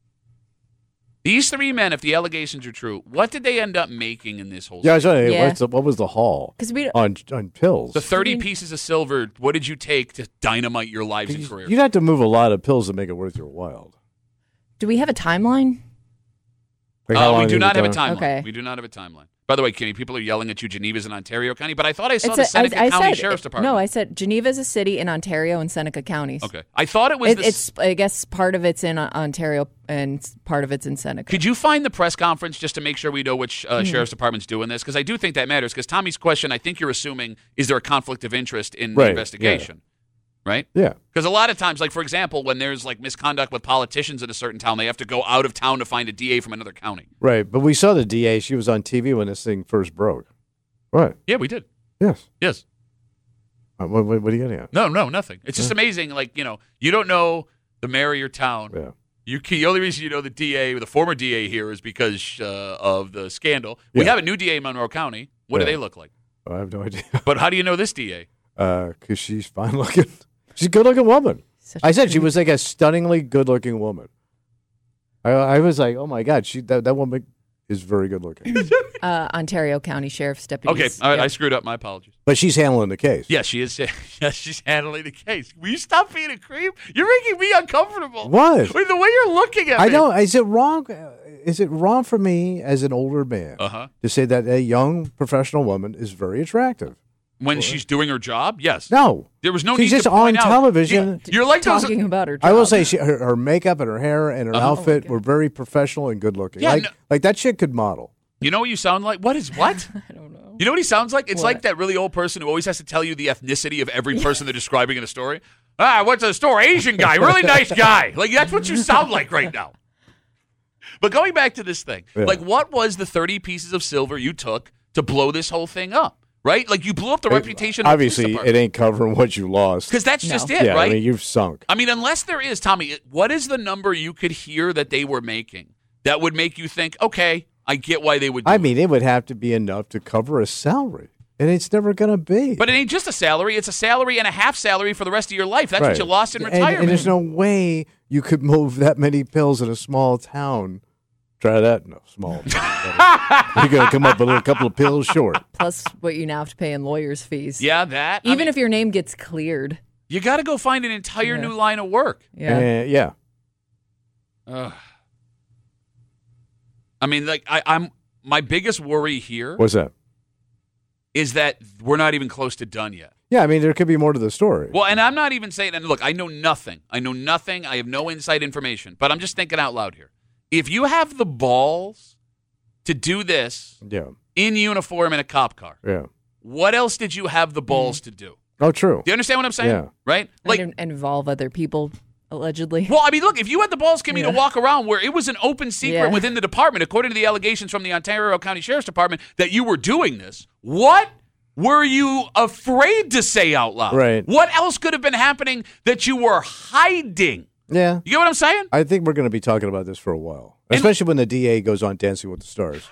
These 3 men, if the allegations are true, what did they end up making in this whole Yeah, I was story? saying, what was the haul on pills? The 30 pieces of silver, what did you take to dynamite your lives and careers? You'd have to move a lot of pills to make it worth your while. Do we have a timeline? Like how long we do is not it have a done? timeline. Okay. We do not have a timeline. By the way, Kenny, people are yelling at you. Geneva's in Ontario County, but I thought I saw the Seneca County Sheriff's Department. No, I said Geneva's a city in Ontario and Seneca counties. Okay. I thought it was It's I guess part of it's in Ontario and part of it's in Seneca. Could you find the press conference just to make sure we know which Sheriff's Department's doing this? Because I do think that matters. Because Tommy's question, I think you're assuming, is there a conflict of interest in the investigation? Right? Yeah. Because a lot of times, like, for example, when there's, like, misconduct with politicians in a certain town, they have to go out of town to find a DA from another county. Right, but we saw the DA. She was on TV when this thing first broke. Right. Yeah, we did. Yes. Yes. What are you getting at? No, nothing. It's just amazing. Like, you don't know the mayor of your town. Yeah. The only reason you know the DA, the former DA here, is because of the scandal. We have a new DA in Monroe County. What do they look like? I have no idea. But how do you know this DA? Because she's fine looking. She's a good-looking woman. I said she was like a stunningly good-looking woman. I was like, oh, my God, that woman is very good-looking. Ontario County Sheriff's Deputy. Okay, all right, I screwed up. My apologies. But she's handling the case. Yes, she is. Yes, she's handling the case. Will you stop being a creep? You're making me uncomfortable. What? Wait, the way you're looking at me. I don't. Is it wrong? Is it wrong for me as an older man to say that a young professional woman is very attractive? When she's doing her job, yes. No. There was no She's need just to point on out. television. You're like talking about her job. I will say her makeup and her hair and her outfit were very professional and good looking. Yeah, like that chick could model. You know what you sound like? What? I don't know. You know what he sounds like? It's like that really old person who always has to tell you the ethnicity of every person they're describing in a story. What's the story? Asian guy, really nice guy. Like, that's what you sound like right now. But going back to this thing, like, what was the 30 pieces of silver you took to blow this whole thing up? Right? Like, you blew up the reputation of the police Obviously, department. it ain't covering what you lost. Because that's just it, yeah, right? I mean, you've sunk. I mean, unless there is, Tommy, what is the number you could hear that they were making that would make you think, okay, I get why they would do it. It would have to be enough to cover a salary. And it's never going to be. But it ain't just a salary. It's a salary and a half salary for the rest of your life. That's what you lost in retirement. And there's no way you could move that many pills in a small town. Try that in a small town. You're going to come up with a couple of pills short. Plus what you now have to pay in lawyers' fees. Yeah, that. Even if your name gets cleared. You got to go find an entire new line of work. Yeah. Yeah. I mean, like, I'm my biggest worry here. What's that? Is that we're not even close to done yet. Yeah, I mean, there could be more to the story. Well, and I'm not even saying, and look, I know nothing. I have no inside information, but I'm just thinking out loud here. If you have the balls to do this in uniform in a cop car, what else did you have the balls to do? Oh, true. Do you understand what I'm saying? Yeah. Right? Like, and involve other people, allegedly. Well, I mean, look, if you had the balls, Kimmy, to walk around where it was an open secret within the department, according to the allegations from the Ontario County Sheriff's Department, that you were doing this, what were you afraid to say out loud? Right. What else could have been happening that you were hiding? Yeah. You get what I'm saying? I think we're going to be talking about this for a while, especially when the DA goes on Dancing with the Stars.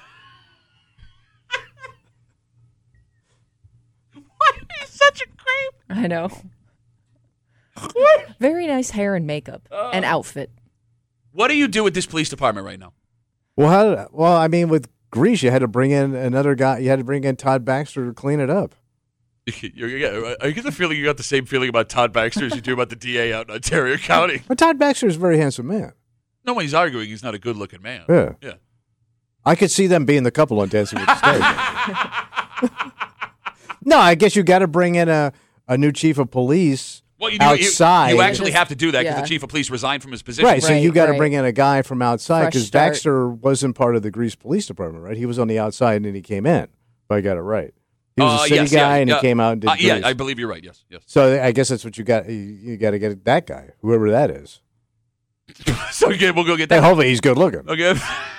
What? He's such a creep. I know. What? Very nice hair and makeup and outfit. What do you do with this police department right now? Well, I mean, with Grease, you had to bring in another guy. You had to bring in Todd Baxter to clean it up. I get the feeling you got the same feeling about Todd Baxter as you do about the DA out in Ontario County. But Todd Baxter is a very handsome man. No one's arguing he's not a good-looking man. Yeah. I could see them being the couple on Dancing with the Stars. No, I guess you got to bring in a new chief of police outside. You actually have to do that because the chief of police resigned from his position. Right, so you got to bring in a guy from outside because start. Baxter wasn't part of the Grease Police Department, right? He was on the outside and then he came in, if I got it right. He was a city guy and he came out and did Grease. Yeah, I believe you're right, yes. So I guess that's what you got. You got to get that guy, whoever that is. So we'll go get that. And hopefully he's good looking. Okay.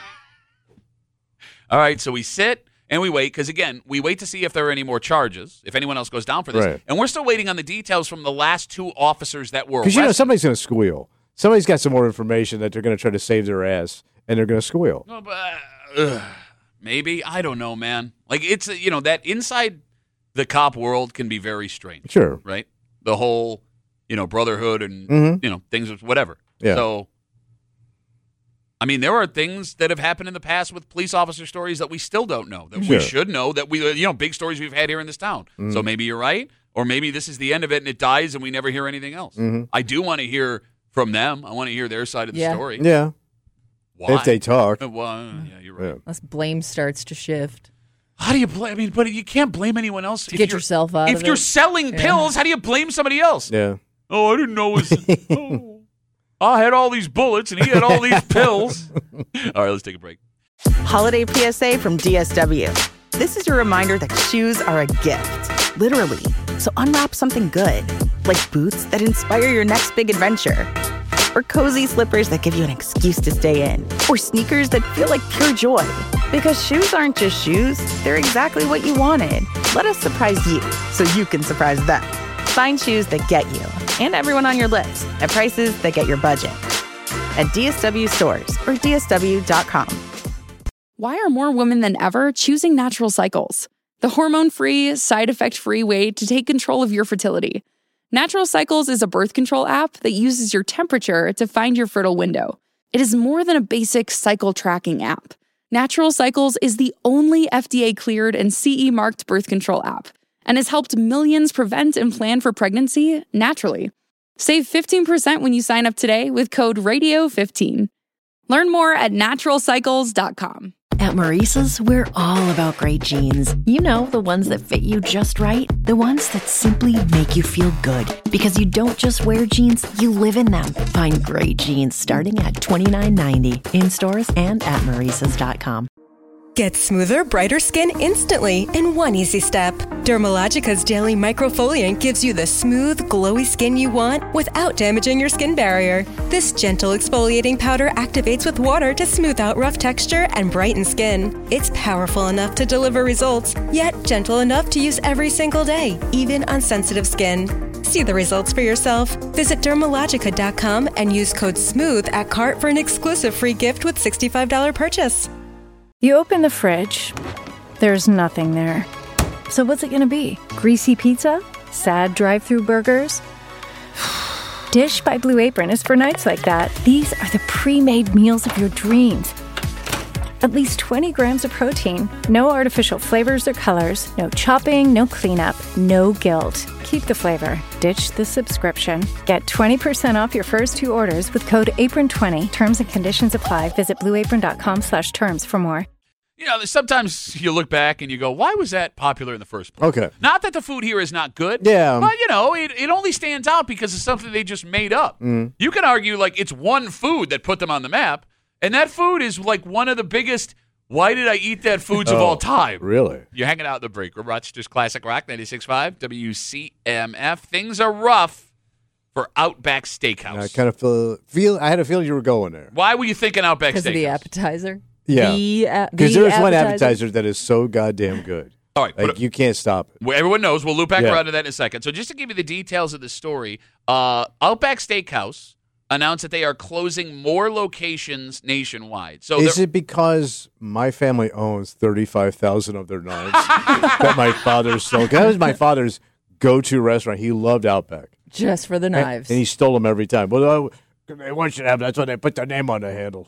All right, so we sit and we wait because, again, we wait to see if there are any more charges, if anyone else goes down for this. Right. And we're still waiting on the details from the last two officers that were Because, arrested. somebody's going to squeal. Somebody's got some more information that they're going to try to save their ass, and they're going to squeal. No, but, maybe. I don't know, man. Like, it's, that inside the cop world can be very strange. Sure. Right? The whole, brotherhood and, things, whatever. Yeah. So, I mean, there are things that have happened in the past with police officer stories that we still don't know, that we should know, that we, big stories we've had here in this town. Mm-hmm. So maybe you're right, or maybe this is the end of it and it dies and we never hear anything else. Mm-hmm. I do want to hear from them. I want to hear their side of the story. Yeah. Why? If they talk. Well, yeah, you're right. Unless blame starts to shift. How do you blame? I mean, but you can't blame anyone else. Get yourself out of it. If you're selling pills, how do you blame somebody else? Yeah. Oh, I didn't know it was... I had all these bullets and he had all these pills. All right, let's take a break. Holiday PSA from DSW. This is your reminder that shoes are a gift, literally. So unwrap something good, like boots that inspire your next big adventure, or cozy slippers that give you an excuse to stay in, or sneakers that feel like pure joy. Because shoes aren't just shoes, they're exactly what you wanted. Let us surprise you so you can surprise them. Find shoes that get you and everyone on your list at prices that get your budget. At DSW stores or DSW.com. Why are more women than ever choosing Natural Cycles? The hormone-free, side-effect-free way to take control of your fertility. Natural Cycles is a birth control app that uses your temperature to find your fertile window. It is more than a basic cycle tracking app. Natural Cycles is the only FDA-cleared and CE-marked birth control app and has helped millions prevent and plan for pregnancy naturally. Save 15% when you sign up today with code RADIO15. Learn more at naturalcycles.com. At Maurice's, we're all about great jeans. You know, the ones that fit you just right. The ones that simply make you feel good. Because you don't just wear jeans, you live in them. Find great jeans starting at $29.90 in stores and at Maurice's.com. Get smoother, brighter skin instantly in one easy step. Dermalogica's Daily Microfoliant gives you the smooth, glowy skin you want without damaging your skin barrier. This gentle exfoliating powder activates with water to smooth out rough texture and brighten skin. It's powerful enough to deliver results, yet gentle enough to use every single day, even on sensitive skin. See the results for yourself. Visit Dermalogica.com and use code SMOOTH at cart for an exclusive free gift with $65 purchase. You open the fridge, there's nothing there. So what's it gonna be? Greasy pizza? Sad drive-thru burgers? Dish by Blue Apron is for nights like that. These are the pre-made meals of your dreams. At least 20 grams of protein, no artificial flavors or colors, no chopping, no cleanup, no guilt. Keep the flavor. Ditch the subscription. Get 20% off your first 2 orders with code APRON20. Terms and conditions apply. Visit blueapron.com/terms for more. You know, sometimes you look back and you go, why was that popular in the first place? Okay. Not that the food here is not good. Yeah. But, you know, it only stands out because it's something they just made up. You can argue, like, it's one food that put them on the map, and that food is, like, one of the biggest why did I eat that foods of all time. Really? You're hanging out in the break room. Rochester's Classic Rock 96.5 WCMF. Things are rough for Outback Steakhouse. I kind of feel. I had a feeling you were going there. Why were you thinking Outback Steakhouse? Because of the appetizer? Yeah. Because there's one appetizer that is so goddamn good. All right. Like, you can't stop it. Well, everyone knows. We'll loop back around to that in a second. So just to give you the details of the story, Outback Steakhouse announced that they are closing more locations nationwide. So is it because my family owns 35,000 of their knives that my father stole? That was my father's go-to restaurant. He loved Outback. Just for the knives. And he stole them every time. Well, they want you to have. That's why they put their name on the handle.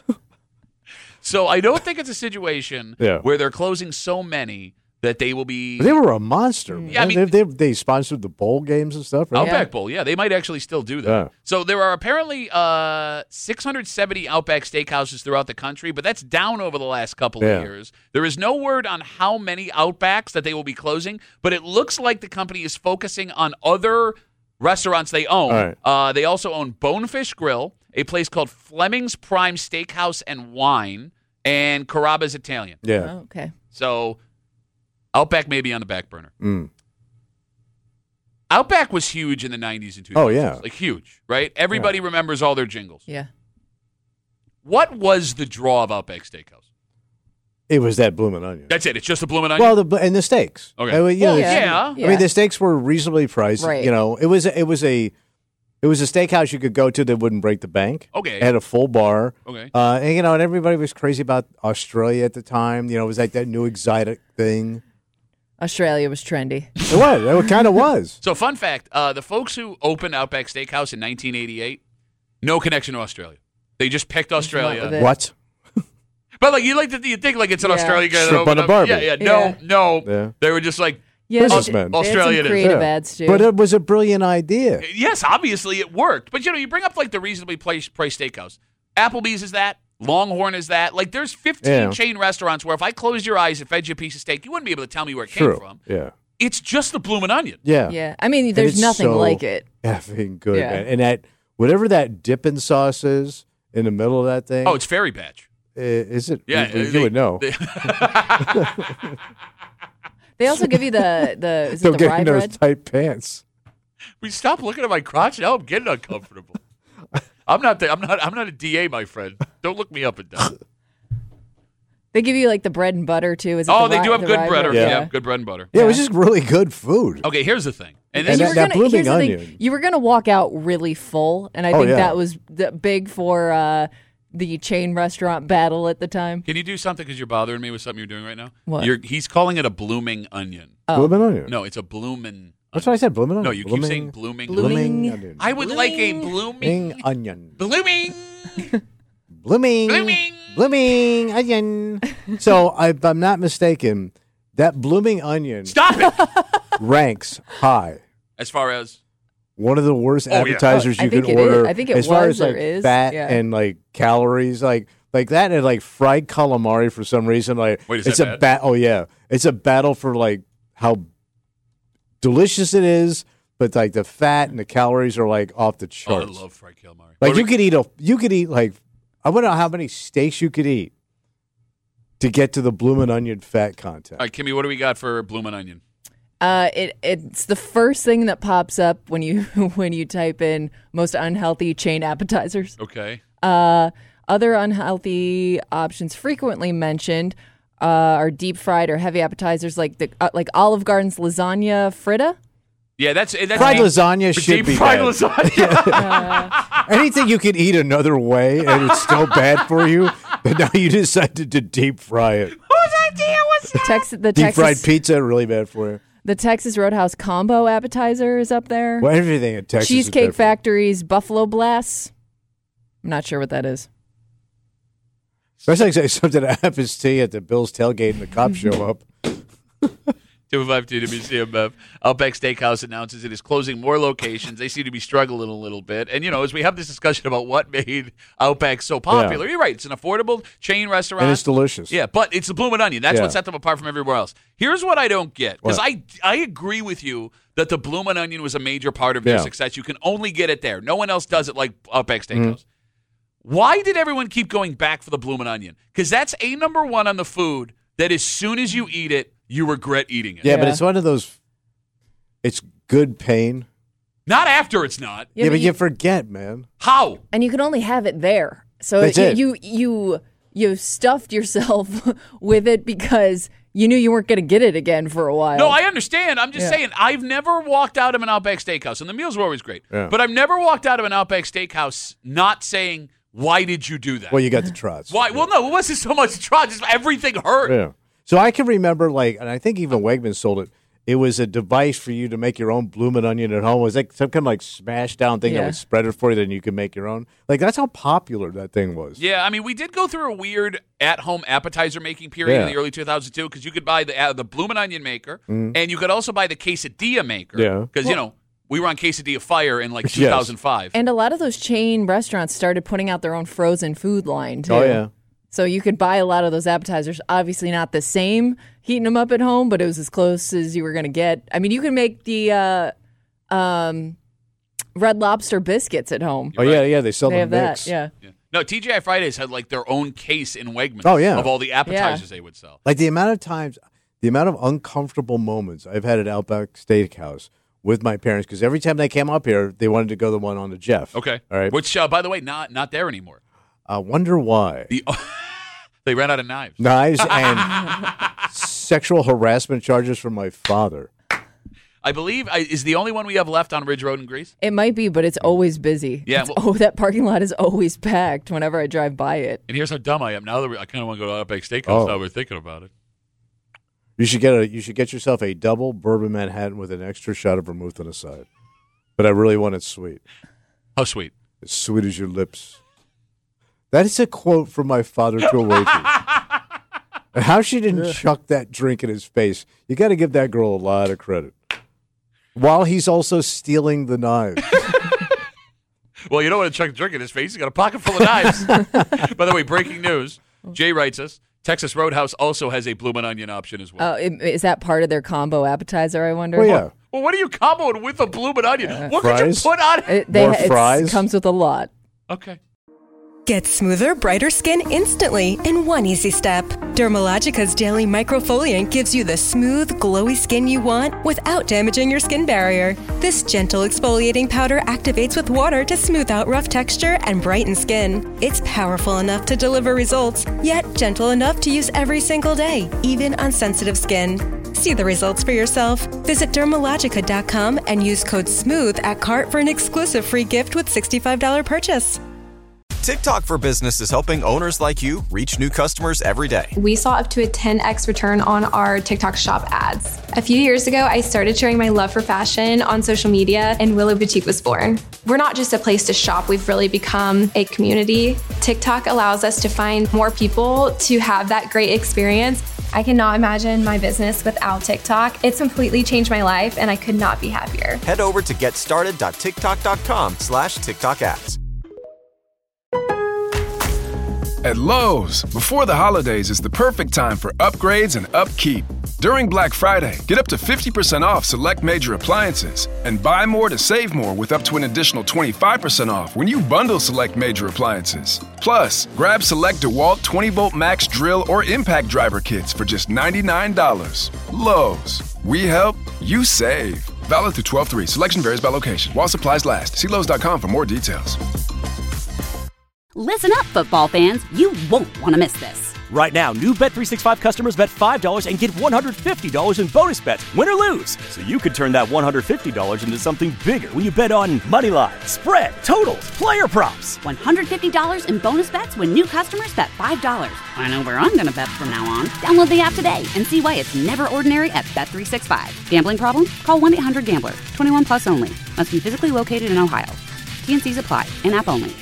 So I don't think it's a situation where they're closing so many that they will be. They were a monster. Yeah, I mean, they sponsored the bowl games and stuff. Right? Outback Bowl, yeah, they might actually still do that. Yeah. So there are apparently 670 Outback Steakhouses throughout the country, but that's down over the last couple of years. There is no word on how many Outbacks that they will be closing, but it looks like the company is focusing on other restaurants they own. Right. They also own Bonefish Grill, a place called Fleming's Prime Steakhouse and Wine, and Carrabba's Italian. Yeah. Oh, okay. So Outback may be on the back burner. Outback was huge in the 90s and 2000s. Oh, yeah. Like, huge, right? Everybody remembers all their jingles. Yeah. What was the draw of Outback Steakhouse? It was that Bloomin' Onion. That's it. It's just a Bloomin' Onion? Well, and the steaks. Okay. I mean, you know, yeah. I mean, the steaks were reasonably priced. Right. You know, it was a steakhouse you could go to that wouldn't break the bank. Okay. It had a full bar. Okay. And, you know, and everybody was crazy about Australia at the time. You know, it was like that new exotic thing. Australia was trendy. It was. It kind of was. So, fun fact, the folks who opened Outback Steakhouse in 1988, no connection to Australia. They just picked Australia. What? But like you think like it's an Australian guy that Shrimp on opened a up. Barbie. No. Yeah. They were just like businessmen. Australia. They had some creative ads too. But it was a brilliant idea. Yes, obviously it worked. But you know, you bring up like the reasonably priced steakhouse. Applebee's is that. Longhorn is that. Like there's 15 chain restaurants where if I closed your eyes and fed you a piece of steak, you wouldn't be able to tell me where it came from. Yeah. It's just the Bloomin' Onion. Yeah. Yeah. I mean, there's nothing like it. Effing good, Yeah. man. And that whatever that dipping sauce is in the middle of that thing. Oh, it's Fairy Batch. Is it? Yeah, you would know. They also give you the Don't the get rye in those bread? tight pants. We stop looking at my crotch now. I'm getting uncomfortable. I'm not a DA, my friend. Don't look me up and down. They give you like the bread and butter too. Is it Oh, the they do have the good rye bread. bread? Yeah, good bread and butter. Yeah, it was just really good food. Okay, here's the thing. And And this that blooming here's the thing. onion. You were gonna walk out really full, and I Oh, think yeah. that was big for the chain restaurant battle at the time. Can you do something because you're bothering me with something you're doing right now? What? He's calling it a blooming onion. Blooming onion. No, it's a bloomin'. That's what I said. Blooming onion. No, you keep saying blooming. Blooming onion. I would like a blooming onion. blooming. Blooming onion. So, if I'm not mistaken, that blooming onion Stop it. ranks high. As far as One of the worst Oh, yeah. appetizers I you think can it order. is. I think it as far was as or like is. fat Yeah. and like calories. Like Like that and like fried calamari for some reason. Like Wait, is it's that a bad? Oh yeah, it's a battle for like how delicious it is, but like the fat and the calories are like off the Oh, charts. I love fried calamari. Like you could eat like I wonder how many steaks you could eat to get to the bloomin' onion fat content. All right, Kimmy, what do we got for bloomin' onion? It's the first thing that pops up when you when you type in most unhealthy chain appetizers. Okay. Other unhealthy options frequently mentioned are deep fried or heavy appetizers like like Olive Garden's lasagna fritta. Yeah, that's fried lasagna should deep be fried bad. lasagna. Anything you can eat another way and it's still bad for you, but now you decided to deep fry it. Whose idea was that? Deep fried pizza, really bad for you. The Texas Roadhouse combo appetizer is up there. Well, everything at Texas Cheesecake is bad for you. Factory's Buffalo Blasts. I'm not sure what that is. That's like something that happens to you at the Bills tailgate and the cops show up. 252 WCMF. Outback Steakhouse announces it is closing more locations. They seem to be struggling a little bit. And, as we have this discussion about what made Outback so popular, You're right. It's an affordable chain restaurant. And it's delicious. Yeah, but it's the bloomin' onion. That's Yeah. what set them apart from everywhere else. Here's what I don't get, because What? I agree with you that the bloomin' onion was a major part of their Yeah. success. You can only get it there. No one else does it like Outback Steakhouse. Why did everyone keep going back for the bloomin' onion? Because that's a number one on the food that as soon as you eat it, you regret eating it. Yeah, but it's one of those, it's good pain. Not after it's not. Yeah, but you forget, man. How? And you can only have it there. So That's it. you stuffed yourself with it because you knew you weren't going to get it again for a while. No, I understand. I'm just saying, I've never walked out of an Outback Steakhouse, and the meals were always great, Yeah. but I've never walked out of an Outback Steakhouse not saying, why did you do that? Well, you got the trots. Why? Well, no, it wasn't so much try. Just everything hurt. Yeah. So I can remember, and I think even Wegmans sold it. It was a device for you to make your own bloomin' onion at home. It was like some kind of like smash down thing that would spread it for you, then you could make your own. Like that's how popular that thing was. Yeah, I mean, we did go through a weird at-home appetizer making period in the early 2000s too, because you could buy the bloomin' onion maker, and you could also buy the quesadilla maker. Yeah. Because we were on quesadilla fire in like 2005. And a lot of those chain restaurants started putting out their own frozen food line too. Oh yeah. So you could buy a lot of those appetizers. Obviously not the same heating them up at home, but it was as close as you were going to get. I mean, you can make the Red Lobster biscuits at home. Oh yeah, they sell They the have mix. that, yeah. No, TGI Fridays had like their own case in Wegmans of all the appetizers they would sell. Like the amount of uncomfortable moments I've had at Outback Steakhouse with my parents, because every time they came up here, they wanted to go the one on the Jeff. Okay. All right. Which, by the way, not there anymore. I wonder why. They ran out of knives. Knives and sexual harassment charges from my father. I believe is the only one we have left on Ridge Road in Greece. It might be, but it's always busy. Yeah, that parking lot is always packed whenever I drive by it. And here's how dumb I am. Now that I kind of want to go to Outback Steakhouse, now we're thinking about it. You should get yourself a double bourbon Manhattan with an extra shot of vermouth on the side. But I really want it sweet. How sweet? As sweet as your lips. That is a quote from my father to a waitress. And how she didn't chuck that drink in his face. You got to give that girl a lot of credit. While he's also stealing the knives. Well, you don't want to chuck the drink in his face. He's got a pocket full of knives. By the way, breaking news. Jay writes us, Texas Roadhouse also has a bloomin' onion option as well. Is that part of their combo appetizer, I wonder? Well, yeah. Well, what are you comboing with a bloomin' onion? What fries? could you put on it? It comes with a lot. Okay. Get smoother, brighter skin instantly in one easy step. Dermalogica's Daily Microfoliant gives you the smooth, glowy skin you want without damaging your skin barrier. This gentle exfoliating powder activates with water to smooth out rough texture and brighten skin. It's powerful enough to deliver results, yet gentle enough to use every single day, even on sensitive skin. See the results for yourself. Visit Dermalogica.com and use code SMOOTH at cart for an exclusive free gift with $65 purchase. TikTok for Business is helping owners like you reach new customers every day. We saw up to a 10x return on our TikTok shop ads. A few years ago, I started sharing my love for fashion on social media, and Willow Boutique was born. We're not just a place to shop, we've really become a community. TikTok allows us to find more people to have that great experience. I cannot imagine my business without TikTok. It's completely changed my life, and I could not be happier. Head over to getstarted.tiktok.com/TikTok ads. At Lowe's, before the holidays is the perfect time for upgrades and upkeep. During Black Friday, get up to 50% off select major appliances and buy more to save more with up to an additional 25% off when you bundle select major appliances. Plus, grab select DeWalt 20-volt max drill or impact driver kits for just $99. Lowe's. We help, you save. Valid through 12/3. Selection varies by location. While supplies last. See Lowe's.com for more details. Listen up, football fans. You won't want to miss this. Right now, new Bet365 customers bet $5 and get $150 in bonus bets, win or lose. So you could turn that $150 into something bigger when you bet on moneyline, spread, totals, player props. $150 in bonus bets when new customers bet $5. I know where I'm going to bet from now on. Download the app today and see why it's never ordinary at Bet365. Gambling problem? Call 1-800-GAMBLER. 21 plus only. Must be physically located in Ohio. T&Cs apply. In-app only.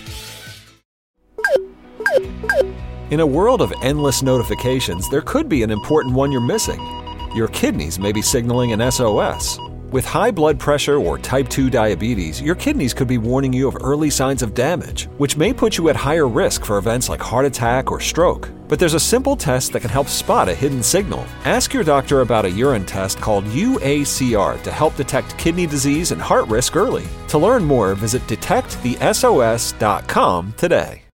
In a world of endless notifications, there could be an important one you're missing. Your kidneys may be signaling an SOS. With high blood pressure or type 2 diabetes, your kidneys could be warning you of early signs of damage, which may put you at higher risk for events like heart attack or stroke. But there's a simple test that can help spot a hidden signal. Ask your doctor about a urine test called UACR to help detect kidney disease and heart risk early. To learn more, visit detectthesos.com today.